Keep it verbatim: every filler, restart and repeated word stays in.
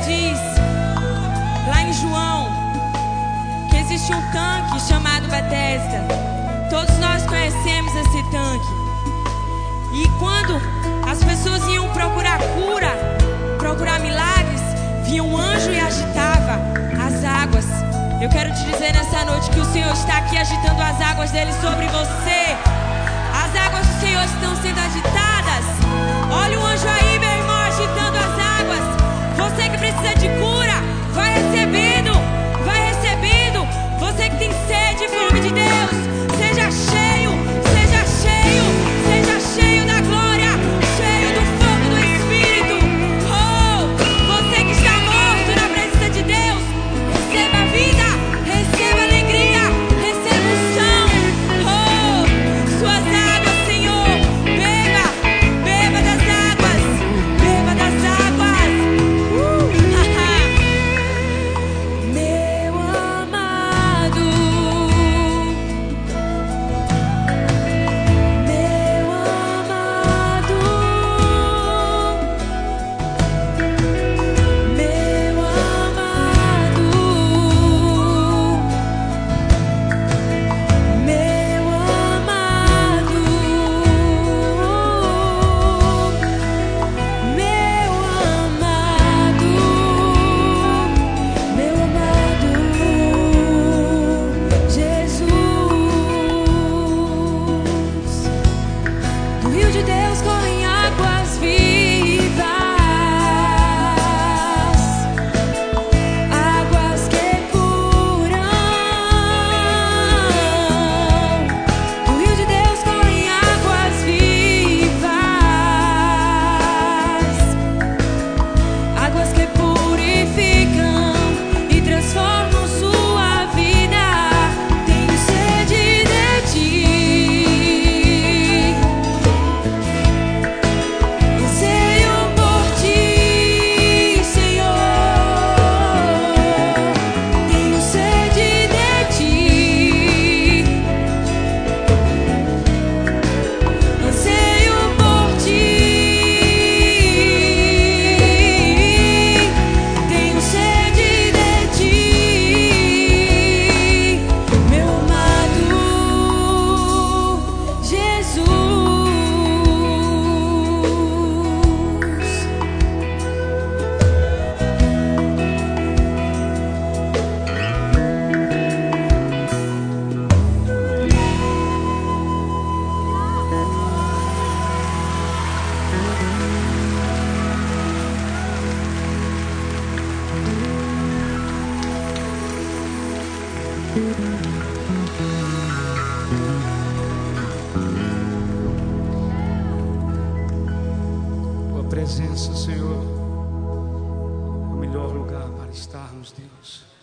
diz, lá em João, que existe um tanque chamado Betesda. Todos nós conhecemos esse tanque. E quando as pessoas iam procurar cura, procurar milagres, vinha um anjo e agitava as águas. Eu quero te dizer nessa noite que o Senhor está aqui agitando as águas dele sobre você. As águas do Senhor estão sendo agitadas. Olha o anjo aí, meu irmão, agitando as águas. Você que precisa de cura, vai recebendo, vai recebendo. Você que tem sede e fome de Deus, seja cheio, seja cheio, seja cheio da glória, cheio do fogo do Espírito. Oh, você que está morto na presença de Deus, receba a vida, receba a alegria, receba unção. Oh, suas águas, Senhor, beba, beba das águas, beba das águas. Uh, meu amado, meu amado, meu amado, meu amado, meu amado, meu amado Jesus. Do rio de Deus correm águas vivas, águas que curam. Do rio de Deus correm águas vivas, águas que purificam e transformam sua vida. Tenho sede de ti, anseio por ti, Senhor. Tenho sede de ti, anseio por ti. Tenho sede de ti, meu amado Jesus. Tua presença, Senhor, é o melhor lugar para estarmos, Deus.